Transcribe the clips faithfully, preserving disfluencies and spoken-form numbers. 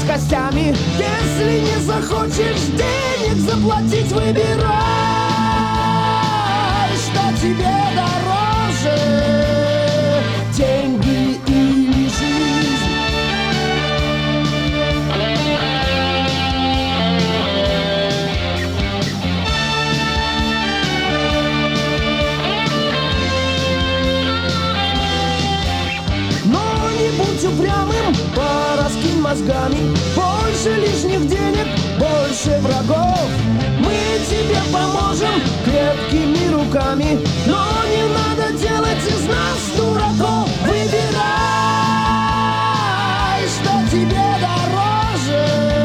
костями. Если не захочешь денег заплатить, выбирай, что тебе дороже, деньги или жизнь. Но не будь упрямым, пораскинь мозгами. Больше лишних денег, больше врагов. Мы тебе поможем крепкими руками, но не надо делать из нас дураков. Выбирай, что тебе дороже,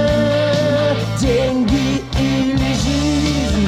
деньги или жизнь.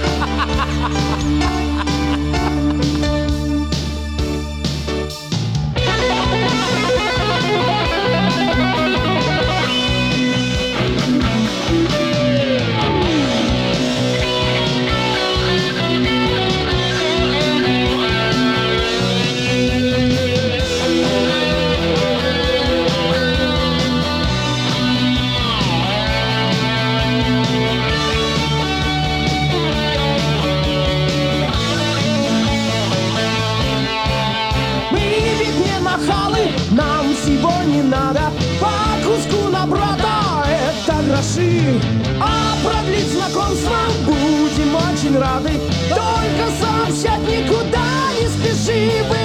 Нам всего не надо, по куску на брата это гроши. А продлить знакомство будем очень рады, только сообщать никуда не спеши.